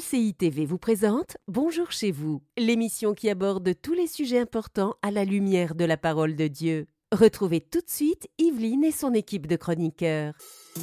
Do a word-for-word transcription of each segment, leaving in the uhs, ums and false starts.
C I T V vous présente Bonjour chez vous, l'émission qui aborde tous les sujets importants à la lumière de la parole de Dieu. Retrouvez tout de suite Yveline et son équipe de chroniqueurs.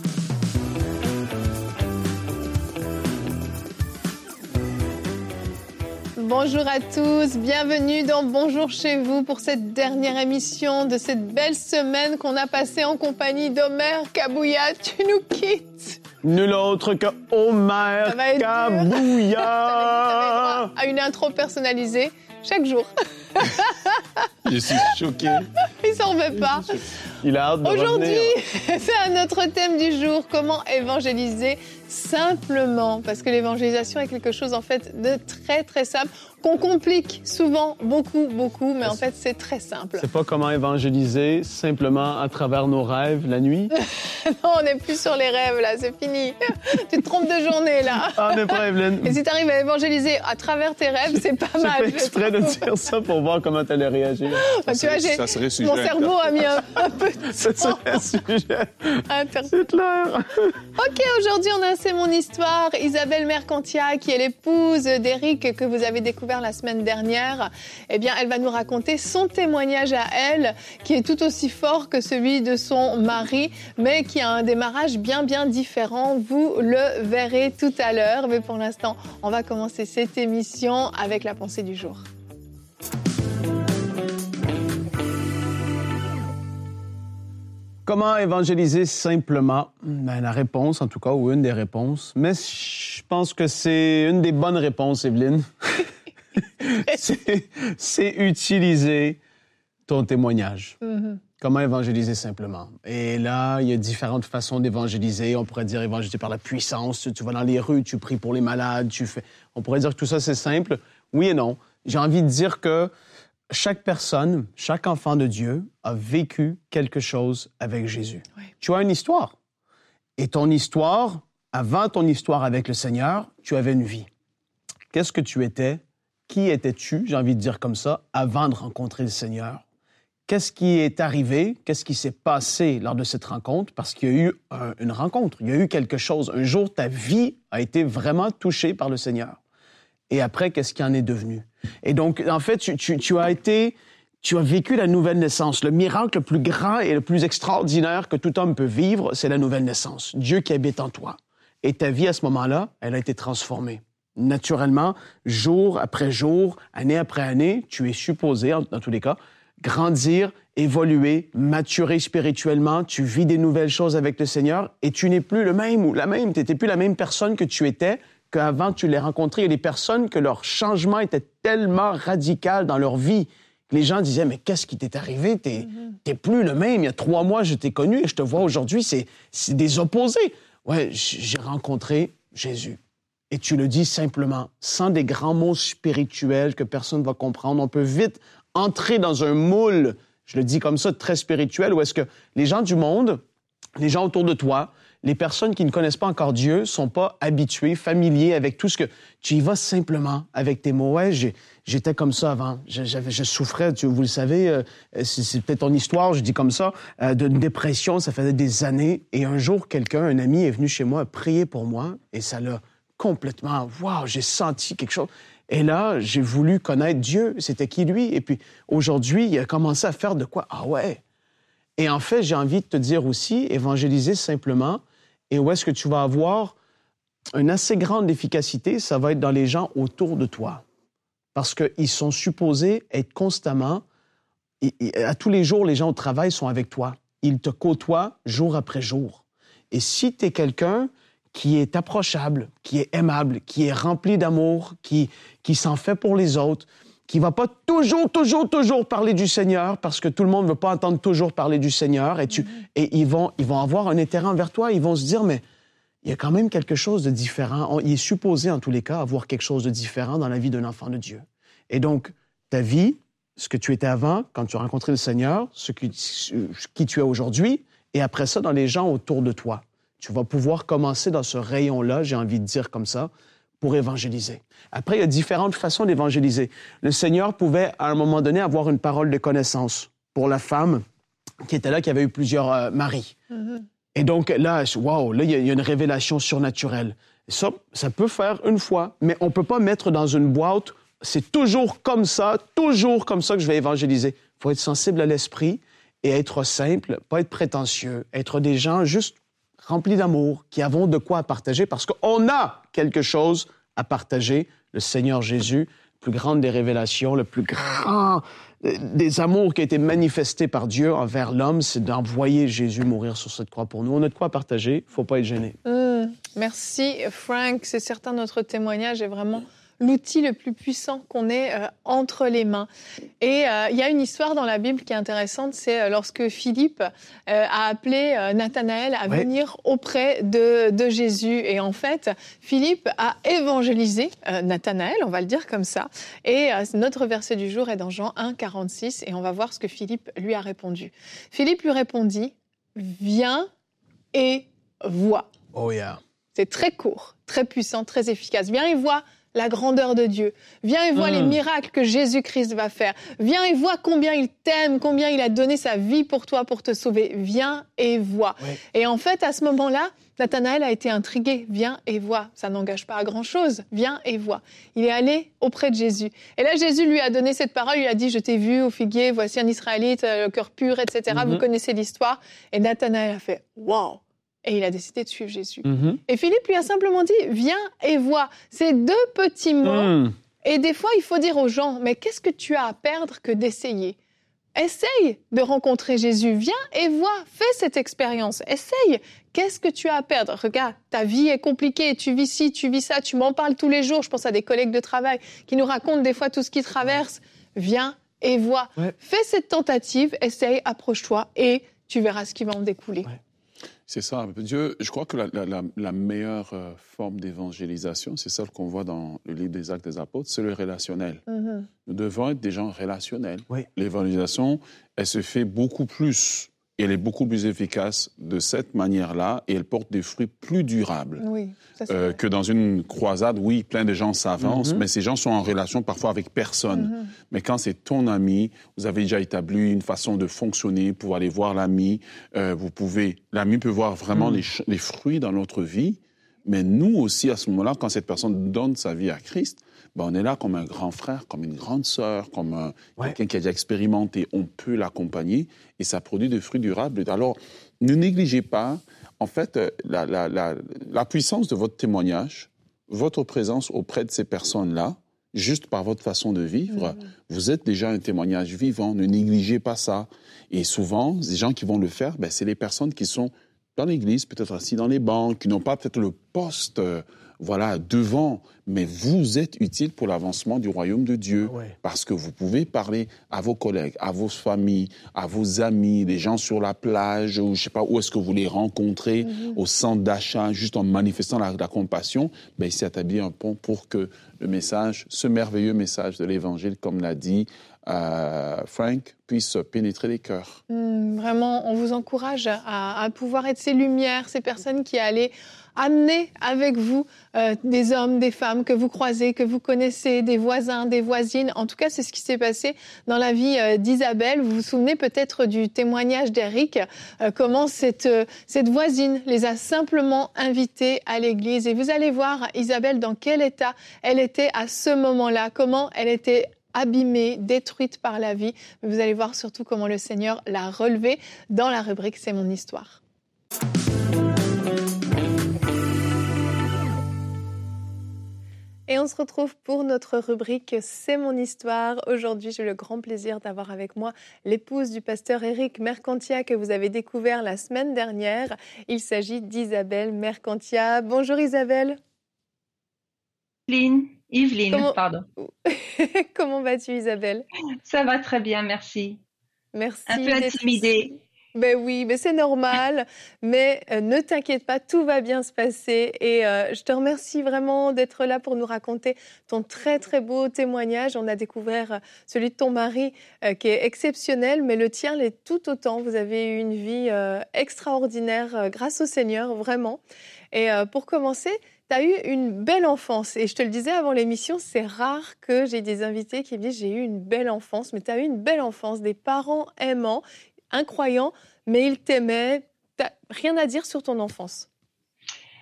Bonjour à tous, bienvenue dans Bonjour chez vous pour cette dernière émission de cette belle semaine qu'on a passée en compagnie d'Omer Kabouya. Tu nous quittes. Nul autre que Omer Kabouya. À une intro personnalisée chaque jour. Je suis choqué. Il s'en remet pas. Il a hâte de Aujourd'hui, revenir. c'est notre thème du jour, comment évangéliser simplement. Parce que l'évangélisation est quelque chose en fait de très très simple, qu'on complique souvent beaucoup, beaucoup, mais en fait c'est très simple. C'est pas comment évangéliser simplement à travers nos rêves la nuit? Non, on n'est plus sur les rêves là, c'est fini. Tu te trompes de journée là. Ah, n'est pas Evelyne. Et si tu arrives à évangéliser à travers tes rêves, c'est pas mal. J'ai fait exprès de dire ça pour voir comment tu allais réagir. Bah, tu vois, j'ai... Ça serait sujet mon cerveau a mis un, un peu de Ça temps serait un sujet. à inter- C'est clair. Ok, aujourd'hui on a C'est mon histoire. Isabelle Mercantia, qui est l'épouse d'Éric que vous avez découvert la semaine dernière, eh bien, elle va nous raconter son témoignage à elle, qui est tout aussi fort que celui de son mari, mais qui a un démarrage bien, bien différent. Vous le verrez tout à l'heure. Mais pour l'instant, on va commencer cette émission avec la pensée du jour. Comment évangéliser simplement? Ben, la réponse, en tout cas, ou une des réponses. Mais je pense que c'est une des bonnes réponses, Evelyne. c'est, c'est utiliser ton témoignage. Mm-hmm. Comment évangéliser simplement? Et là, il y a différentes façons d'évangéliser. On pourrait dire évangéliser par la puissance. Tu, tu vas dans les rues, tu pries pour les malades, tu fais... On pourrait dire que tout ça, c'est simple. Oui et non. J'ai envie de dire que chaque personne, chaque enfant de Dieu a vécu quelque chose avec Jésus. Oui. Tu as une histoire. Et ton histoire, avant ton histoire avec le Seigneur, tu avais une vie. Qu'est-ce que tu étais? Qui étais-tu, j'ai envie de dire comme ça, avant de rencontrer le Seigneur? Qu'est-ce qui est arrivé? Qu'est-ce qui s'est passé lors de cette rencontre? Parce qu'il y a eu un, une rencontre, il y a eu quelque chose. Un jour, ta vie a été vraiment touchée par le Seigneur. Et après, qu'est-ce qui en est devenu? Et donc, en fait, tu, tu, tu as été, tu as vécu la nouvelle naissance. Le miracle le plus grand et le plus extraordinaire que tout homme peut vivre, c'est la nouvelle naissance. Dieu qui habite en toi. Et ta vie, à ce moment-là, elle a été transformée. Naturellement, jour après jour, année après année, tu es supposé, dans tous les cas, grandir, évoluer, maturer spirituellement. Tu vis des nouvelles choses avec le Seigneur et tu n'es plus le même ou la même. Tu n'étais plus la même personne que tu étais qu'avant tu l'aies rencontré. Il y a des personnes que leur changement était tellement radical dans leur vie que les gens disaient « Mais qu'est-ce qui t'est arrivé? T'es, mm-hmm. t'es plus le même. Il y a trois mois, je t'ai connu et je te vois aujourd'hui. C'est, c'est des opposés. » Ouais, j'ai rencontré Jésus. Et tu le dis simplement, sans des grands mots spirituels que personne ne va comprendre. On peut vite entrer dans un moule, je le dis comme ça, très spirituel, où est-ce que les gens du monde, les gens autour de toi, les personnes qui ne connaissent pas encore Dieu, sont pas habitués, familiers avec tout ce que... Tu y vas simplement avec tes mots. Ouais, j'ai, j'étais comme ça avant. Je, j'avais, je souffrais, tu, vous le savez, euh, c'est, c'est peut-être ton histoire, je dis comme ça, euh, d'une dépression, ça faisait des années. Et un jour, quelqu'un, un ami est venu chez moi prier pour moi et ça l'a complètement... Waouh, j'ai senti quelque chose. Et là, j'ai voulu connaître Dieu. C'était qui, lui? Et puis, aujourd'hui, il a commencé à faire de quoi? Ah ouais! Et en fait, j'ai envie de te dire aussi, évangéliser simplement, et où est-ce que tu vas avoir une assez grande efficacité, ça va être dans les gens autour de toi. Parce qu'ils sont supposés être constamment, et, et, à tous les jours, les gens au travail sont avec toi. Ils te côtoient jour après jour. Et si tu es quelqu'un qui est approchable, qui est aimable, qui est rempli d'amour, qui, qui s'en fait pour les autres, qui ne va pas toujours, toujours, toujours parler du Seigneur, parce que tout le monde ne veut pas entendre toujours parler du Seigneur, et, tu, mm-hmm. et ils, vont, ils vont avoir un intérêt envers toi, ils vont se dire, mais il y a quand même quelque chose de différent. On, il est supposé, en tous les cas, avoir quelque chose de différent dans la vie d'un enfant de Dieu. Et donc, ta vie, ce que tu étais avant, quand tu as rencontré le Seigneur, ce qui, ce, qui tu es aujourd'hui, et après ça, dans les gens autour de toi. Tu vas pouvoir commencer dans ce rayon-là, j'ai envie de dire comme ça, pour évangéliser. Après, il y a différentes façons d'évangéliser. Le Seigneur pouvait, à un moment donné, avoir une parole de connaissance pour la femme qui était là, qui avait eu plusieurs euh, maris. Mm-hmm. Et donc, là, wow, là, il y, y a une révélation surnaturelle. Ça, ça peut faire une fois, mais on ne peut pas mettre dans une boîte, c'est toujours comme ça, toujours comme ça que je vais évangéliser. Il faut être sensible à l'esprit et être simple, pas être prétentieux, être des gens juste remplis d'amour, qui avons de quoi à partager, parce qu'on a quelque chose à partager. Le Seigneur Jésus, la plus grande des révélations, le plus grand des amours qui a été manifesté par Dieu envers l'homme, c'est d'envoyer Jésus mourir sur cette croix pour nous. On a de quoi partager, il ne faut pas être gêné. Mmh, merci Frank, c'est certain notre témoignage est vraiment l'outil le plus puissant qu'on ait euh, entre les mains. Et euh, il y a une histoire dans la Bible qui est intéressante, c'est euh, lorsque Philippe euh, a appelé euh, Nathanaël à ouais. venir auprès de, de Jésus. Et en fait, Philippe a évangélisé euh, Nathanaël, on va le dire comme ça. Et euh, notre verset du jour est dans Jean un, quarante-six, et on va voir ce que Philippe lui a répondu. Philippe lui répondit, « Viens et vois. » Oh yeah. C'est très court, très puissant, très efficace. Viens et vois la grandeur de Dieu. Viens et vois mmh. les miracles que Jésus-Christ va faire. Viens et vois combien il t'aime, combien il a donné sa vie pour toi, pour te sauver. Viens et vois. Oui. Et en fait, à ce moment-là, Nathanaël a été intrigué. Viens et vois. Ça n'engage pas à grand-chose. Viens et vois. Il est allé auprès de Jésus. Et là, Jésus lui a donné cette parole. Il lui a dit, je t'ai vu au figuier, voici un Israélite, le cœur pur, et cetera. Mmh. Vous connaissez l'histoire. Et Nathanaël a fait, waouh! Et il a décidé de suivre Jésus. Mm-hmm. Et Philippe lui a simplement dit, viens et vois. C'est deux petits mots. Mm. Et des fois, il faut dire aux gens, mais qu'est-ce que tu as à perdre que d'essayer ? Essaye de rencontrer Jésus. Viens et vois. Fais cette expérience. Essaye. Qu'est-ce que tu as à perdre ? Regarde, ta vie est compliquée. Tu vis ci, tu vis ça. Tu m'en parles tous les jours. Je pense à des collègues de travail qui nous racontent des fois tout ce qu'ils traversent. Viens et vois. Ouais. Fais cette tentative. Essaye, approche-toi et tu verras ce qui va en découler. Ouais. C'est ça. Dieu, je crois que la, la, la meilleure euh, forme d'évangélisation, c'est celle qu'on voit dans le livre des Actes des Apôtres, c'est le relationnel. Mm-hmm. Nous devons être des gens relationnels. Oui. L'évangélisation, elle se fait beaucoup plus, et elle est beaucoup plus efficace de cette manière-là, et elle porte des fruits plus durables. Oui, ça, c'est euh, que dans une croisade, oui, plein de gens s'avancent, mm-hmm. mais ces gens sont en relation parfois avec personne. Mm-hmm. Mais quand c'est ton ami, vous avez déjà établi une façon de fonctionner pour aller voir l'ami. Euh, vous pouvez, l'ami peut voir vraiment mm. les, les fruits dans notre vie, mais nous aussi, à ce moment-là, quand cette personne donne sa vie à Christ, ben on est là comme un grand frère, comme une grande sœur, comme un, ouais. quelqu'un qui a déjà expérimenté. On peut l'accompagner et ça produit des fruits durables. Alors, ne négligez pas, en fait, la, la, la, la puissance de votre témoignage, votre présence auprès de ces personnes-là, juste par votre façon de vivre, mmh. vous êtes déjà un témoignage vivant. Ne négligez pas ça. Et souvent, les gens qui vont le faire, ben, c'est les personnes qui sont dans l'église, peut-être assis dans les bancs, qui n'ont pas peut-être le poste euh, voilà, devant, mais vous êtes utile pour l'avancement du royaume de Dieu, ouais. parce que vous pouvez parler à vos collègues, à vos familles, à vos amis, des gens sur la plage, ou je sais pas où est-ce que vous les rencontrez, mm-hmm. au centre d'achat, juste en manifestant la, la compassion, ben, il s'est établi un pont pour que le message, ce merveilleux message de l'Évangile, comme l'a dit euh, Frank, puisse pénétrer les cœurs. Mmh, vraiment, on vous encourage à, à pouvoir être ces lumières, ces personnes qui allaient amener avec vous euh, des hommes, des femmes que vous croisez, que vous connaissez, des voisins, des voisines. En tout cas, c'est ce qui s'est passé dans la vie euh, d'Isabelle. Vous vous souvenez peut-être du témoignage d'Eric, euh, comment cette, euh, cette voisine les a simplement invités à l'église. Et vous allez voir, Isabelle, dans quel état elle était à ce moment-là, comment elle était abîmée, détruite par la vie. Mais vous allez voir surtout comment le Seigneur l'a relevée dans la rubrique « C'est mon histoire ». Et on se retrouve pour notre rubrique « C'est mon histoire ». Aujourd'hui, j'ai le grand plaisir d'avoir avec moi l'épouse du pasteur Éric Mercantia que vous avez découvert la semaine dernière. Il s'agit d'Isabelle Mercantia. Bonjour Isabelle. Yveline, Yveline, Comment... pardon. Comment vas-tu Isabelle? Ça va très bien, merci. Merci. Un peu intimidée. Ben oui, mais c'est normal. Mais euh, ne t'inquiète pas, tout va bien se passer. Et euh, je te remercie vraiment d'être là pour nous raconter ton très très beau témoignage. On a découvert euh, celui de ton mari euh, qui est exceptionnel, mais le tien l'est tout autant. Vous avez eu une vie euh, extraordinaire euh, grâce au Seigneur, vraiment. Et euh, pour commencer, tu as eu une belle enfance. Et je te le disais avant l'émission, c'est rare que j'ai des invités qui me disent « j'ai eu une belle enfance ». Mais tu as eu une belle enfance, des parents aimants, incroyants, mais ils t'aimaient. Tu n'as rien à dire sur ton enfance?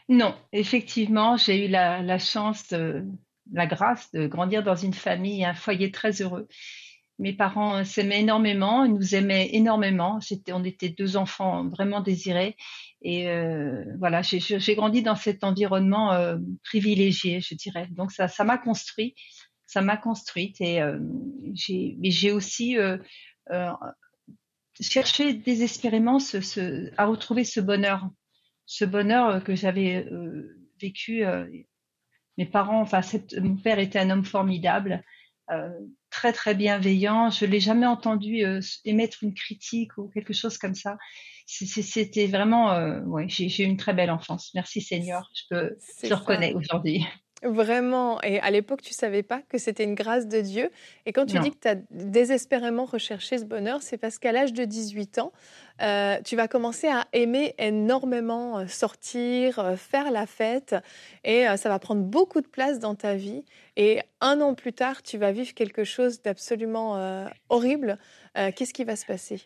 Non, effectivement, j'ai eu la, la chance, de, la grâce de grandir dans une famille, un foyer très heureux. Mes parents euh, s'aimaient énormément, ils nous aimaient énormément. C'était, on était deux enfants vraiment désirés. Et euh, voilà, j'ai, j'ai j'ai grandi dans cet environnement euh, privilégié, je dirais. Donc ça, ça m'a construit, ça m'a construite. Et euh, j'ai, mais j'ai aussi euh, euh, cherché désespérément ce, ce, à retrouver ce bonheur, ce bonheur euh, que j'avais euh, vécu. Euh, mes parents, enfin, cette, mon père était un homme formidable. Euh, très très bienveillant. Je l'ai jamais entendu euh, émettre une critique ou quelque chose comme ça. C'est- c'est- C'était vraiment, euh, ouais, j'ai j'ai eu une très belle enfance. Merci Seigneur. Je peux, je C'est le ça. reconnais aujourd'hui. Vraiment. Et à l'époque, tu savais pas que c'était une grâce de Dieu. Et quand tu dis Non. que tu as désespérément recherché ce bonheur, c'est parce qu'à l'âge de dix-huit ans, euh, tu vas commencer à aimer énormément euh, sortir, euh, faire la fête. Et euh, ça va prendre beaucoup de place dans ta vie. Et un an plus tard, tu vas vivre quelque chose d'absolument euh, horrible. Euh, Qu'est-ce qui va se passer?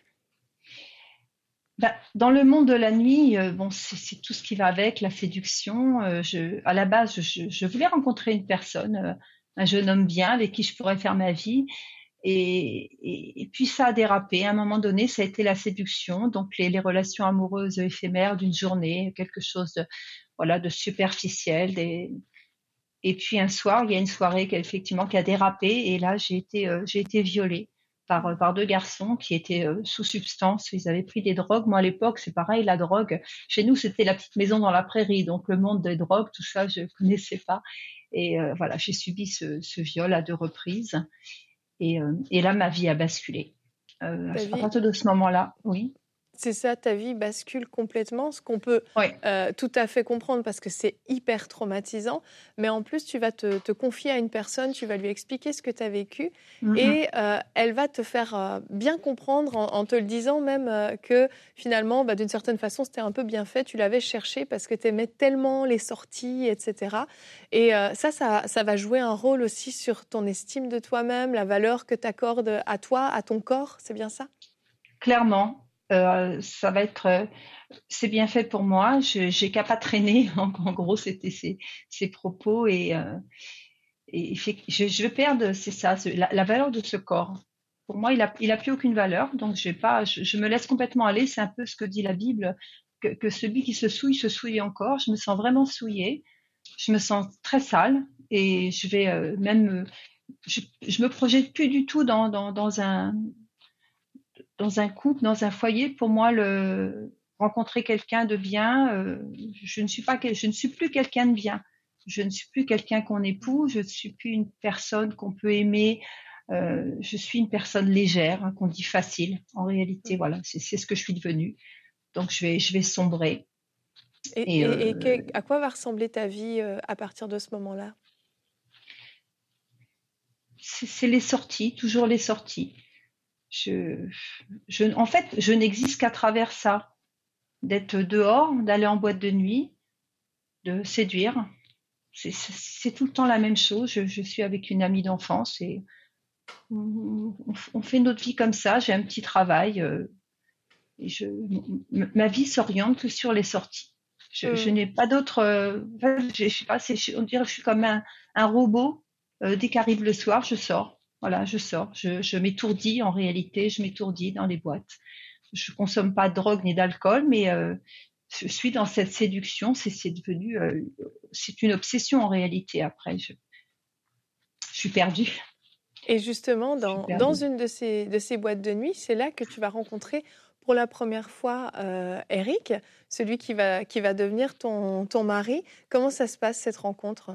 Bah, dans le monde de la nuit, euh, bon, c'est c'est tout ce qui va avec, la séduction. Euh, je, à la base, je, je voulais rencontrer une personne, euh, un jeune homme bien avec qui je pourrais faire ma vie. Et, et, et puis ça a dérapé. À un moment donné, ça a été la séduction, donc les, les relations amoureuses éphémères d'une journée, quelque chose de, voilà, de superficiel. Des... Et puis un soir, il y a une soirée qui a, effectivement qui a dérapé, et là j'ai été, euh, j'ai été violée par, euh, par deux garçons qui étaient euh, sous substance. Ils avaient pris des drogues. Moi à l'époque, c'est pareil, la drogue. Chez nous, c'était la petite maison dans la prairie, donc le monde des drogues, tout ça, je connaissais pas. Et euh, voilà, j'ai subi ce, ce viol à deux reprises. Et, euh, et là, ma vie a basculé. Euh, Ta à vie, partir de ce moment-là, oui. c'est ça, ta vie bascule complètement, ce qu'on peut Oui. euh, tout à fait comprendre parce que c'est hyper traumatisant. Mais en plus, tu vas te, te confier à une personne, tu vas lui expliquer ce que tu as vécu Mm-hmm. et euh, elle va te faire euh, bien comprendre en, en te le disant même euh, que finalement, bah, d'une certaine façon, c'était un peu bien fait. Tu l'avais cherché parce que tu aimais tellement les sorties, et cetera. Et euh, ça, ça, ça va jouer un rôle aussi sur ton estime de toi-même, la valeur que tu accordes à toi, à ton corps. C'est bien ça? Clairement, euh, ça va être, euh, c'est bien fait pour moi. Je, j'ai qu'à pas traîner. En, en gros, c'était ces, ces propos et, euh, et fait- je, je vais perdre, c'est ça, c'est la, la valeur de ce corps. Pour moi, il a, il a plus aucune valeur. Donc, j'ai pas, je, je me laisse complètement aller. C'est un peu ce que dit la Bible, que, que celui qui se souille se souille encore. Je me sens vraiment souillée. Je me sens très sale et je vais euh, même, euh, je, je me projette plus du tout dans, dans, dans un, dans un couple, dans un foyer. Pour moi, le rencontrer quelqu'un de bien, euh, je ne suis pas, je ne suis plus quelqu'un de bien. Je ne suis plus quelqu'un qu'on épouse. Je ne suis plus une personne qu'on peut aimer. Euh, je suis une personne légère, hein, qu'on dit facile. En réalité, voilà, c'est, c'est ce que je suis devenue. Donc, je vais, je vais sombrer. Et, Et et- et euh, que- à quoi va ressembler ta vie euh, à partir de ce moment-là? c'est, c'est les sorties, toujours les sorties. Je, je, en fait, je n'existe qu'à travers ça, d'être dehors, d'aller en boîte de nuit, de séduire. C'est, c'est, c'est tout le temps la même chose. Je, je suis avec une amie d'enfance et on, on fait notre vie comme ça. J'ai un petit travail. Euh, et je, m- ma vie s'oriente que sur les sorties. Je, je Mm. n'ai pas d'autre. Euh, je, je sais pas. C'est, on dirait que je suis comme un, un robot. Euh, dès qu'arrive le soir, je sors. Voilà, je sors. Je, je m'étourdis. En réalité, je m'étourdis dans les boîtes. Je consomme pas de drogue ni d'alcool, mais euh, je suis dans cette séduction. C'est, c'est devenu, euh, c'est une obsession en réalité. Après, je, je suis perdue. Et justement, Je suis dans, dans perdue. une de ces, de ces boîtes de nuit, c'est là que tu vas rencontrer pour la première fois euh, Eric, celui qui va, qui va devenir ton, ton mari. Comment ça se passe, cette rencontre?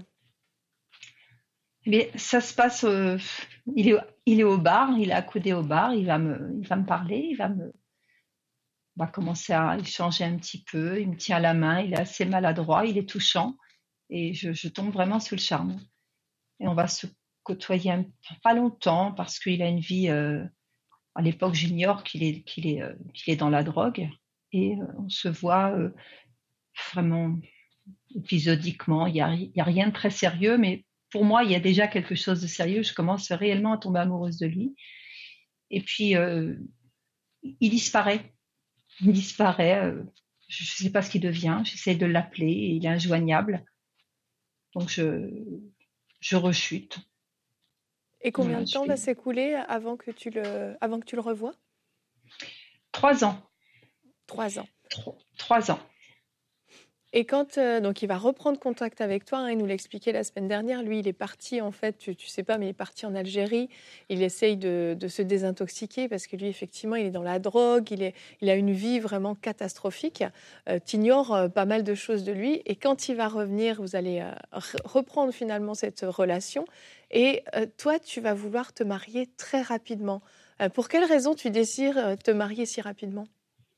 Mais ça se passe. Euh, il est, il est au bar. Il est accoudé au bar. Il va me, il va me parler. Il va me, on va commencer à échanger un petit peu. Il me tient la main. Il est assez maladroit. Il est touchant. Et je, je tombe vraiment sous le charme. Et on va se côtoyer un, pas longtemps parce qu'il a une vie. Euh, à l'époque, j'ignore qu'il est, qu'il est, euh, qu'il est dans la drogue. Et euh, on se voit euh, vraiment épisodiquement. Il n'y a, il y a rien de très sérieux, mais pour moi, il y a déjà quelque chose de sérieux. Je commence réellement à tomber amoureuse de lui. Et puis, euh, il disparaît. Il disparaît. Euh, je ne sais pas ce qu'il devient. J'essaie de l'appeler, il est injoignable. Donc, je, je rechute. Et combien Voilà, de je temps fais- va s'écouler avant que tu le, avant que tu le revoies? Trois ans. Trois ans. Tro- Trois ans. Et quand euh, donc il va reprendre contact avec toi, hein, il nous l'expliquait la semaine dernière, lui il est parti en fait, tu, tu sais pas, mais il est parti en Algérie, il essaye de, de se désintoxiquer parce que lui effectivement il est dans la drogue, il, est, il a une vie vraiment catastrophique, euh, tu ignores euh, pas mal de choses de lui et quand il va revenir, vous allez euh, re- reprendre finalement cette relation et euh, toi tu vas vouloir te marier très rapidement. Euh, pour quelle raison tu désires euh, te marier si rapidement?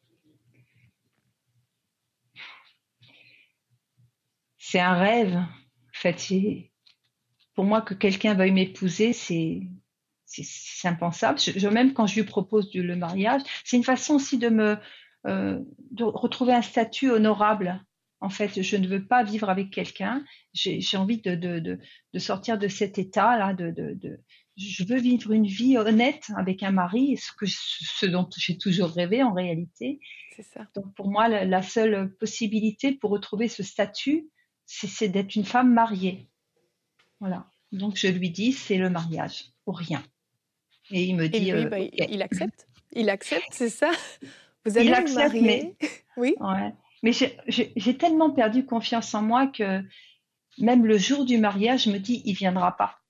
C'est un rêve. En fait, c'est- pour moi, que quelqu'un veuille m'épouser, c'est c'est c'est impensable. Je, je- même quand je lui propose du- le mariage, c'est une façon aussi de me euh, de retrouver un statut honorable. En fait, je ne veux pas vivre avec quelqu'un. J'ai j'ai envie de, de, de, de sortir de cet état-là. De, de, de, je veux vivre une vie honnête avec un mari, ce, que, je- ce dont j'ai toujours rêvé en réalité. C'est ça. Donc pour moi, la, la seule possibilité pour retrouver ce statut, c'est c'est d'être une femme mariée. Voilà. Donc je lui dis, c'est le mariage, ou rien. Et il me Et dit, lui, euh, bah, il, ok. il accepte. Il accepte, c'est ça. Vous Il allez vous accepte, mais marier. Oui. ouais. Mais j'ai- j'ai j'ai tellement perdu confiance en moi que même le jour du mariage, je me dis, il viendra pas.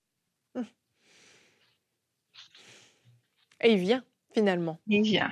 Et il vient, finalement. Il vient.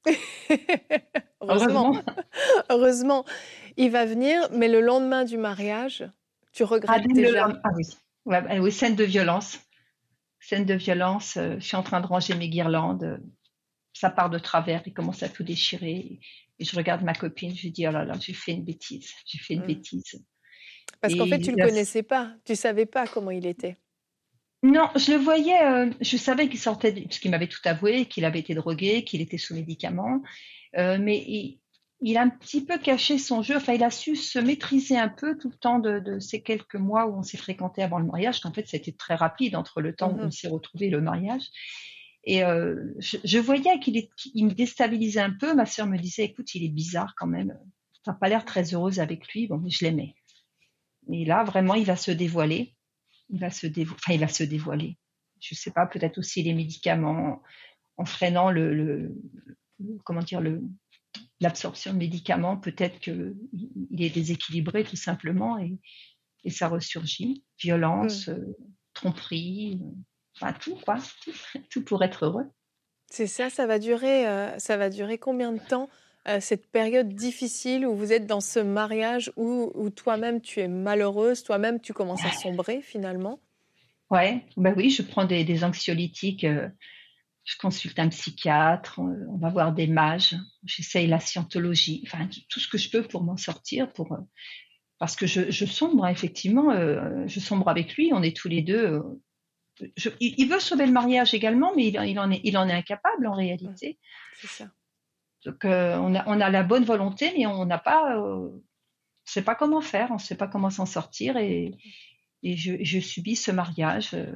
Heureusement. Heureusement. Heureusement. Il va venir, mais le lendemain du mariage, tu Ah, regrettes dès le déjà. lendemain- ah oui. Ouais, bah oui, scène de violence. Scène de violence. euh, je suis en train de ranger mes guirlandes. euh, Ça part de travers. Il commence à tout déchirer. Et je regarde ma copine. Je lui dis, oh là là, j'ai fait une bêtise. J'ai fait une Mm. bêtise. Parce qu'en Et fait, tu ne le la- connaissais pas. Tu savais pas comment il était. Non, je le voyais, euh, je savais qu'il sortait, de- parce qu'il m'avait tout avoué, qu'il avait été drogué, qu'il était sous médicaments, euh, mais il, il a un petit peu caché son jeu, enfin il a su se maîtriser un peu tout le temps de, de ces quelques mois où on s'est fréquenté avant le mariage, qu'en fait c'était très rapide entre le temps où on Mhm. s'est retrouvés et le mariage. Et euh, je, je voyais qu'il est- qu'il me déstabilisait un peu, ma sœur me disait, écoute, il est bizarre quand même, t'as pas l'air très heureuse avec lui, bon, mais je l'aimais. Et là, vraiment, il va se dévoiler. Il va se, dévo- enfin, il va se dévoiler. Je sais pas, peut-être aussi les médicaments, en freinant le, le- le- comment dire, le, l'absorption de médicaments, peut-être qu'il il est déséquilibré tout simplement et, et ça ressurgit. Violence, Mm. euh, tromperie, euh, enfin tout quoi, tout, tout pour être heureux. C'est ça, ça va durer, euh, ça va durer combien de temps, euh, cette période difficile où vous êtes dans ce mariage où, où toi-même tu es malheureuse, toi-même tu commences à sombrer finalement. Ouais, ben oui, je prends des, des anxiolytiques, euh, je consulte un psychiatre, on, on va voir des mages, j'essaye la scientologie, enfin tout ce que je peux pour m'en sortir, pour euh, parce que je, je sombre effectivement, euh, je sombre avec lui, on est tous les deux. euh, je- il, il veut sauver le mariage également, mais il, il en est, il en est incapable en réalité. C'est ça. Donc euh, on a, on a la bonne volonté, mais on n'a pas, euh, on sait pas comment faire, on sait pas comment s'en sortir, et, et je, je subis ce mariage. euh,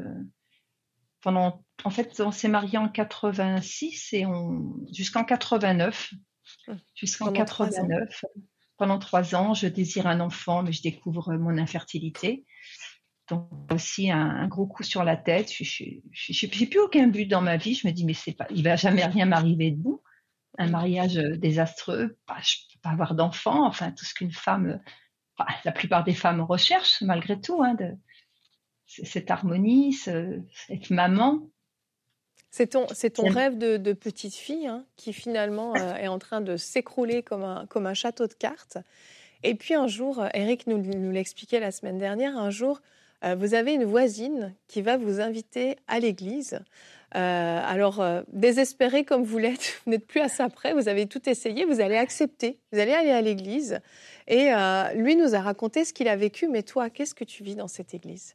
pendant, en fait, on s'est mariés en quatre-vingt-six et on jusqu'en quatre-vingt-neuf, Hum. jusqu'en Pendant trois ans. quatre-vingt-neuf. Pendant trois ans, je désire un enfant, mais je découvre mon infertilité. Donc aussi un, un gros coup sur la tête. Je n'ai plus aucun but dans ma vie. Je me dis mais c'est pas, il va jamais rien m'arriver de bon. Un Mm. mariage euh, désastreux, bah, je peux pas avoir d'enfant. Enfin tout ce qu'une femme, euh, enfin, la plupart des femmes recherchent malgré tout, hein, de, c- cette harmonie, ce, être maman. C'est ton, c'est ton C'est- rêve de, de petite fille hein, qui finalement euh, est en train de s'écrouler comme un, comme un château de cartes. Et puis un jour, euh, Eric nous, nous l'expliquait la semaine dernière, un jour, euh, vous avez une voisine qui va vous inviter à l'église. Euh, alors, euh, désespéré comme vous l'êtes, vous n'êtes plus à ça près, vous avez tout essayé, vous allez accepter, vous allez aller à l'église. Et euh, lui nous a raconté ce qu'il a vécu, mais toi, qu'est-ce que tu vis dans cette église?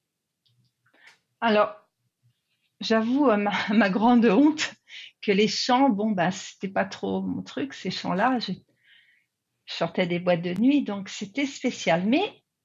Alors j'avoue à ma, à ma grande honte que les chants, bon ben c'était pas trop mon truc, ces chants-là. Je, je sortais des boîtes de nuit, donc c'était spécial. Mais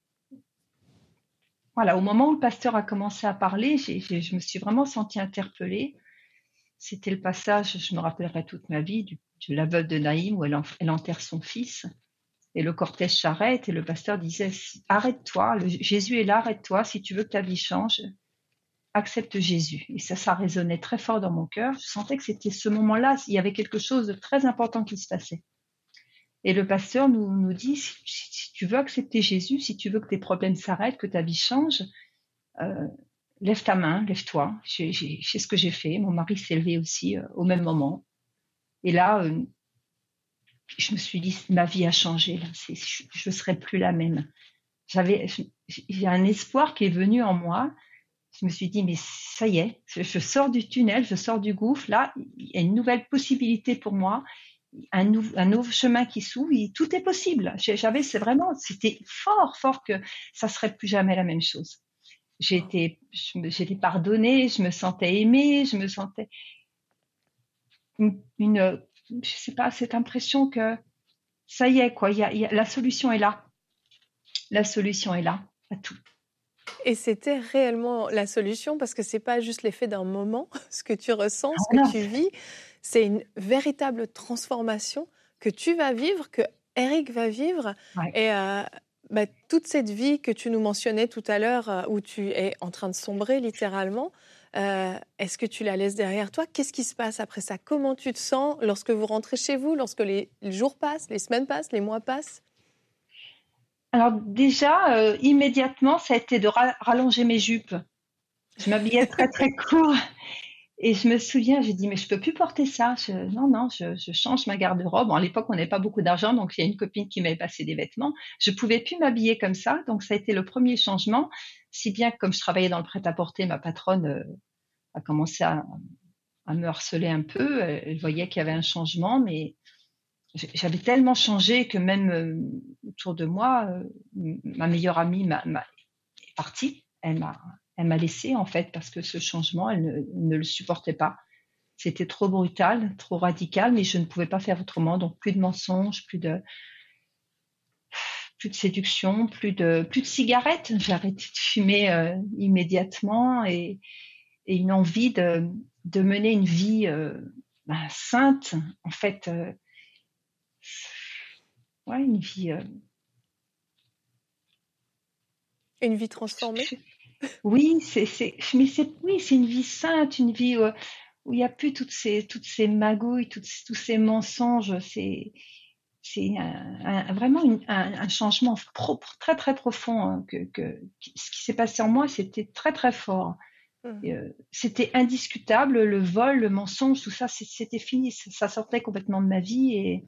voilà, au moment où le pasteur a commencé à parler, j'ai, j'ai- je me suis vraiment sentie interpellée. C'était le passage, je me rappellerai toute ma vie, du, de la veuve de Naïm où elle, en- elle enterre son fils. Et le cortège s'arrête et le pasteur disait, arrête-toi, le, Jésus est là, arrête-toi, si tu veux que ta vie change, accepte Jésus. Et ça, ça résonnait très fort dans mon cœur. Je sentais que c'était ce moment-là, il y avait quelque chose de très important qui se passait. Et le pasteur nous, nous dit, si, si tu veux accepter Jésus, si tu veux que tes problèmes s'arrêtent, que ta vie change, euh, lève ta main, lève-toi. C'est ce que j'ai fait. Mon mari s'est levé aussi euh, au même moment. Et là, euh, je me suis dit, ma vie a changé. Là. Je ne serai plus la même. J'avais, il y a un espoir qui est venu en moi. Je me suis dit, mais ça y est, je, je sors du tunnel, je sors du gouffre. Là, il y a une nouvelle possibilité pour moi, un, nou, un nouveau chemin qui s'ouvre. Tout est possible. J'avais, c'est vraiment, c'était fort, fort que ça serait plus jamais la même chose. J'ai été, j'ai été pardonnée, je me sentais aimée, je me sentais une, une je sais pas, cette impression que ça y est, quoi, y a, y a, la solution est là. La solution est là, à tout. Et c'était réellement la solution parce que c'est pas juste l'effet d'un moment, ce que tu ressens, ce Ah, non. que tu vis, c'est une véritable transformation que tu vas vivre, que Eric va vivre. Ouais. Et euh, bah, toute cette vie que tu nous mentionnais tout à l'heure, euh, où tu es en train de sombrer littéralement, Euh, est-ce que tu la laisses derrière toi? Qu'est-ce qui se passe après ça? Comment tu te sens lorsque vous rentrez chez vous, lorsque les, les jours passent, les semaines passent, les mois passent? Alors déjà, euh, immédiatement, ça a été de ra- rallonger mes jupes. Je m'habillais très très court et je me souviens, j'ai dit mais je peux plus porter ça. Je, non non, je, je change ma garde-robe. Bon, à l'époque, on n'avait pas beaucoup d'argent, donc il y a une copine qui m'avait passé des vêtements. Je pouvais plus m'habiller comme ça, donc ça a été le premier changement. Si bien que comme je travaillais dans le prêt-à-porter, ma patronne euh, a commencé à, à me harceler un peu. Elle, elle voyait qu'il y avait un changement, mais j'avais tellement changé que même euh, autour de moi, euh, ma meilleure amie m'a, m'a, est partie. Elle m'a, elle m'a laissée en fait parce que ce changement, elle ne, ne le supportait pas. C'était trop brutal, trop radical, mais je ne pouvais pas faire autrement. Donc plus de mensonges, plus de plus de séduction, plus de plus de cigarettes. J'ai arrêté de fumer euh, immédiatement et, et une envie de, de mener une vie euh, ben, sainte. En fait, euh, ouais, une vie. Euh, Une vie transformée? Oui, c'est, c'est, mais c'est, oui, c'est une vie sainte, une vie où, où il n'y a plus toutes ces, toutes ces magouilles, toutes, tous ces mensonges. C'est, c'est un, un, vraiment une, un, un changement pro, très très profond. Hein, que, que, ce qui s'est passé en moi, c'était très très fort. Mmh. Et, euh, c'était indiscutable. Le vol, le mensonge, tout ça, c'était fini. Ça, ça sortait complètement de ma vie et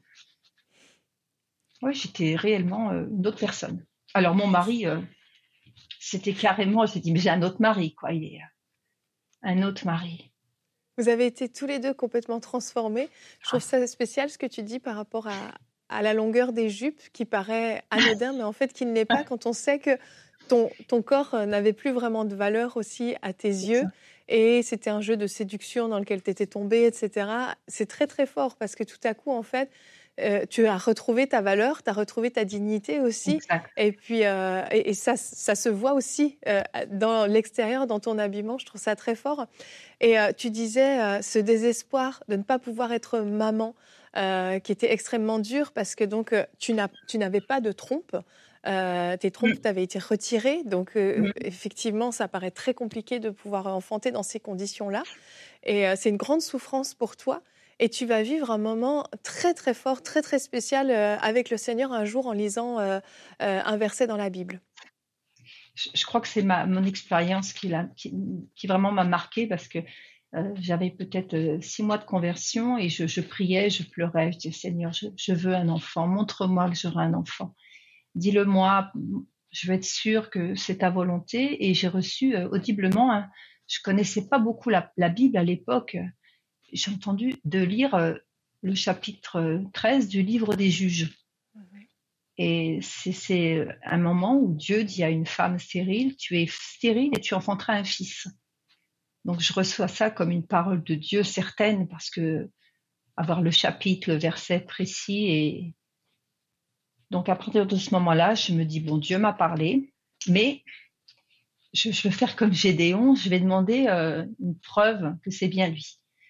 ouais, j'étais réellement euh, une autre personne. Alors mon mari, euh, c'était carrément, je me dit mais j'ai un autre mari, quoi. Il est euh, un autre mari. Vous avez été tous les deux complètement transformés. Je trouve ça spécial ce que tu dis par rapport à, à la longueur des jupes, qui paraît anodin, mais en fait qui ne l'est pas quand on sait que ton, ton corps n'avait plus vraiment de valeur aussi à tes yeux. Et c'était un jeu de séduction dans lequel tu étais tombée, et cetera. C'est très, très fort parce que tout à coup, en fait, euh, tu as retrouvé ta valeur, tu as retrouvé ta dignité aussi. Exact. Et puis, euh, et, et ça, ça se voit aussi euh, dans l'extérieur, dans ton habillement. Je trouve ça très fort. Et euh, tu disais euh, ce désespoir de ne pas pouvoir être maman, euh, qui était extrêmement dur parce que donc, euh, tu, n'as, tu n'avais pas de trompe. Euh, tes trompes mmh. avaient été retirées, donc euh, mmh. effectivement, ça paraît très compliqué de pouvoir enfanter dans ces conditions-là. Et euh, c'est une grande souffrance pour toi. Et tu vas vivre un moment très, très fort, très, très spécial euh, avec le Seigneur un jour en lisant euh, euh, un verset dans la Bible. Je, je crois que c'est ma, mon expérience qui, l'a, qui, qui vraiment m'a marquée parce que euh, j'avais peut-être euh, six mois de conversion et je, je priais, je pleurais. Je disais, Seigneur, je, je veux un enfant, montre-moi que j'aurai un enfant. Dis-le-moi, je veux être sûre que c'est ta volonté. Et j'ai reçu euh, audiblement, hein, je connaissais pas beaucoup la, la Bible à l'époque, j'ai entendu de lire euh, le chapitre treize du livre des Juges. Mm-hmm. Et c'est, c'est un moment où Dieu dit à une femme stérile, tu es stérile et tu enfanteras un fils. Donc je reçois ça comme une parole de Dieu certaine parce que avoir le chapitre, le verset précis et donc, à partir de ce moment-là, je me dis, bon, Dieu m'a parlé, mais je, je veux faire comme Gédéon, je vais demander euh, une preuve que c'est bien lui.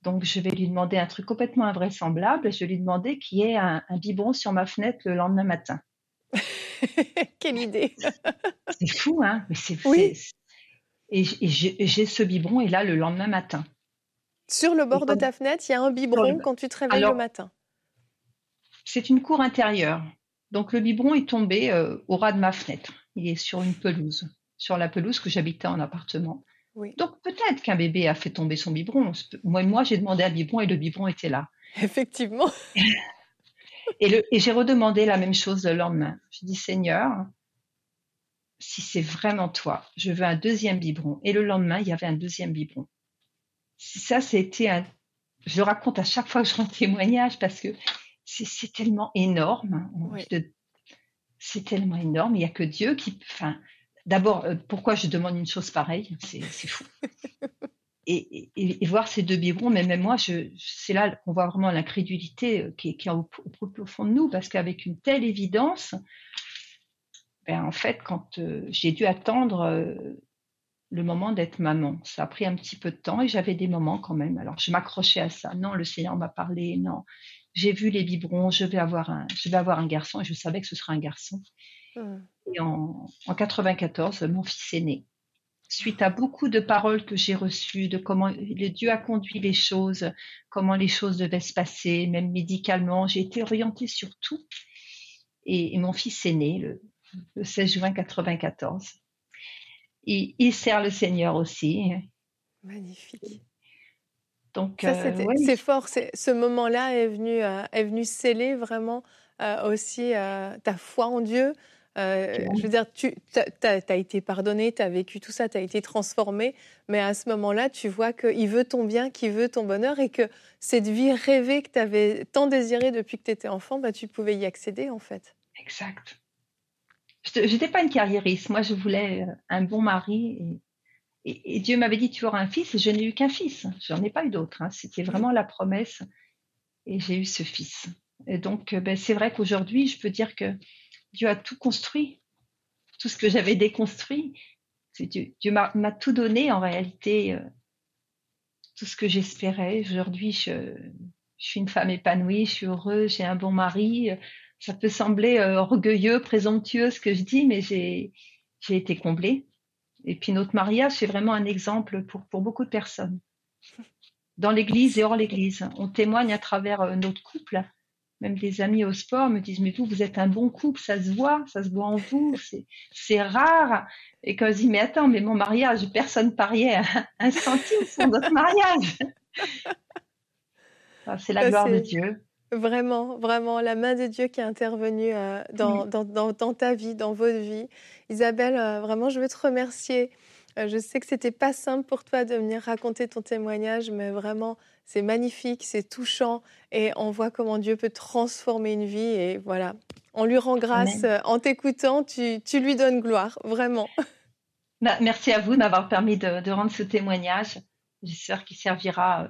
Donc, je vais lui demander un truc complètement invraisemblable. Je vais lui demander qu'il y ait un, un biberon sur ma fenêtre le lendemain matin. Quelle idée. C'est fou, hein? Mais c'est, oui. c'est... Et, et j'ai, j'ai ce biberon est là le lendemain matin. Sur le bord de ta fenêtre, il y a un biberon quand tu te réveilles Alors, le matin. C'est une cour intérieure. Donc, le biberon est tombé euh, au ras de ma fenêtre. Il est sur une pelouse, sur la pelouse que j'habitais en appartement. Oui. Donc, peut-être qu'un bébé a fait tomber son biberon. Moi, moi, j'ai demandé un biberon et le biberon était là. Effectivement. et, le, et j'ai redemandé la même chose le lendemain. Je dis, Seigneur, si c'est vraiment toi, je veux un deuxième biberon. Et le lendemain, il y avait un deuxième biberon. Ça, c'était un... Je le raconte à chaque fois que je rends témoignage parce que c'est, c'est tellement énorme. Oui. De... C'est tellement énorme. Il n'y a que Dieu qui... Enfin, d'abord, euh, pourquoi je demande une chose pareille? C'est, c'est fou. et, et, et voir ces deux biberons, mais même moi, je, c'est là qu'on voit vraiment l'incrédulité qui est, qui est au, au, au fond de nous, parce qu'avec une telle évidence, ben, en fait, quand euh, j'ai dû attendre euh, le moment d'être maman, ça a pris un petit peu de temps et j'avais des moments quand même. Alors, je m'accrochais à ça. Non, le Seigneur m'a parlé. Non, j'ai vu les biberons. Je vais avoir un, je vais avoir un garçon et je savais que ce serait un garçon. Mmh. Et en, en quatre-vingt-quatorze, mon fils est né. Suite à beaucoup de paroles que j'ai reçues, de comment le Dieu a conduit les choses, comment les choses devaient se passer, même médicalement, j'ai été orientée sur tout. Et, et mon fils est né le, le seize juin quatre-vingt-quatorze. Et il sert le Seigneur aussi. Magnifique. Donc, ça, euh, ouais. C'est fort. C'est, ce moment-là est venu, euh, est venu sceller vraiment euh, aussi euh, ta foi en Dieu. Euh, je veux dire, tu as été pardonné, tu as vécu tout ça, tu as été transformé, mais à ce moment-là, tu vois qu'il veut ton bien, qu'il veut ton bonheur et que cette vie rêvée que tu avais tant désirée depuis que tu étais enfant, bah, tu pouvais y accéder en fait. Exact. Je n'étais pas une carriériste, moi je voulais un bon mari et, et, et Dieu m'avait dit tu auras un fils et je n'ai eu qu'un fils, je n'en ai pas eu d'autre, hein. C'était vraiment la promesse et j'ai eu ce fils. Et donc ben, c'est vrai qu'aujourd'hui je peux dire que Dieu a tout construit, tout ce que j'avais déconstruit. C'est Dieu, Dieu m'a, m'a tout donné en réalité, euh, tout ce que j'espérais. Aujourd'hui, je, je suis une femme épanouie, je suis heureuse, j'ai un bon mari. Ça peut sembler euh, orgueilleux, présomptueux ce que je dis, mais j'ai, j'ai été comblée. Et puis notre mariage, c'est vraiment un exemple pour, pour beaucoup de personnes. Dans l'église et hors l'église, on témoigne à travers euh, notre couple. Même des amis au sport me disent, mais vous, vous êtes un bon couple, ça se voit, ça se voit en vous, c'est, c'est rare. Et quand je dis, mais attends, mais mon mariage, personne pariait un, un centime sur notre mariage. Enfin, c'est la ça, gloire c'est... de Dieu. Vraiment, vraiment, la main de Dieu qui est intervenue euh, dans, oui. dans, dans, dans ta vie, dans votre vie. Isabelle, euh, vraiment, je veux te remercier. Euh, je sais que c'était pas simple pour toi de venir raconter ton témoignage, mais vraiment, c'est magnifique, c'est touchant et on voit comment Dieu peut transformer une vie et voilà, on lui rend grâce. Amen. En t'écoutant, tu, tu lui donnes gloire, vraiment. Merci à vous de m'avoir permis de, de rendre ce témoignage. J'espère qu'il servira, euh,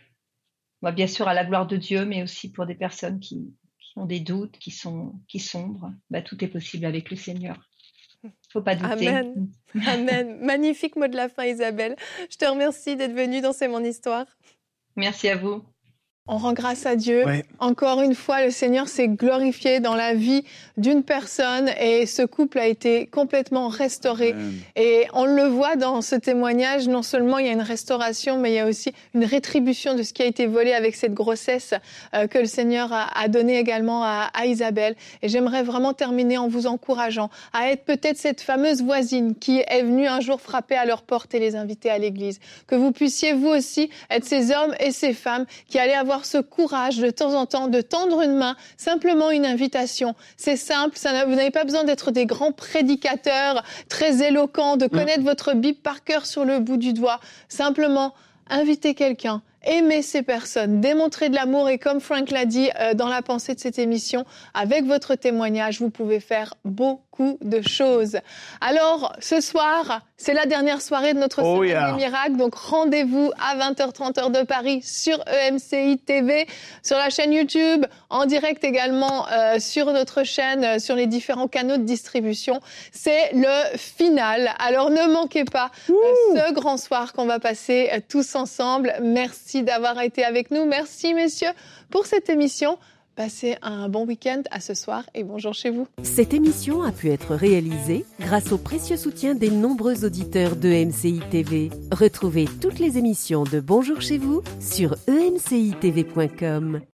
bah, bien sûr, à la gloire de Dieu, mais aussi pour des personnes qui, qui ont des doutes, qui, sont, qui sombrent. Bah, tout est possible avec le Seigneur. Faut pas douter. Amen. Amen. Magnifique mot de la fin, Isabelle. Je te remercie d'être venue dans C'est mon histoire. Merci à vous. On rend grâce à Dieu. Oui. Encore une fois, le Seigneur s'est glorifié dans la vie d'une personne et ce couple a été complètement restauré. Amen. Et on le voit dans ce témoignage, non seulement il y a une restauration, mais il y a aussi une rétribution de ce qui a été volé avec cette grossesse euh, que le Seigneur a, a donné également à, à Isabelle. Et j'aimerais vraiment terminer en vous encourageant à être peut-être cette fameuse voisine qui est venue un jour frapper à leur porte et les inviter à l'église. Que vous puissiez vous aussi être ces hommes et ces femmes qui allaient avoir ce courage de temps en temps de tendre une main, simplement une invitation. C'est simple, ça, vous n'avez pas besoin d'être des grands prédicateurs très éloquents, de connaître mmh. votre Bible par cœur sur le bout du doigt. Simplement, inviter quelqu'un, aimer ces personnes, démontrer de l'amour et comme Frank l'a dit euh, dans la pensée de cette émission, avec votre témoignage, vous pouvez faire beaucoup de choses. Alors, ce soir, c'est la dernière soirée de notre oh Semaine yeah. des Miracles, donc rendez-vous à vingt heures trente heure de Paris sur E M C I T V, sur la chaîne YouTube, en direct également euh, sur notre chaîne, euh, sur les différents canaux de distribution. C'est le final, alors ne manquez pas euh, ce grand soir qu'on va passer euh, tous ensemble. Merci. Merci d'avoir été avec nous. Merci, messieurs, pour cette émission. Passez un bon week-end, à ce soir et bonjour chez vous. Cette émission a pu être réalisée grâce au précieux soutien des nombreux auditeurs de E M C I T V. Retrouvez toutes les émissions de Bonjour chez vous sur e m c i t v point com.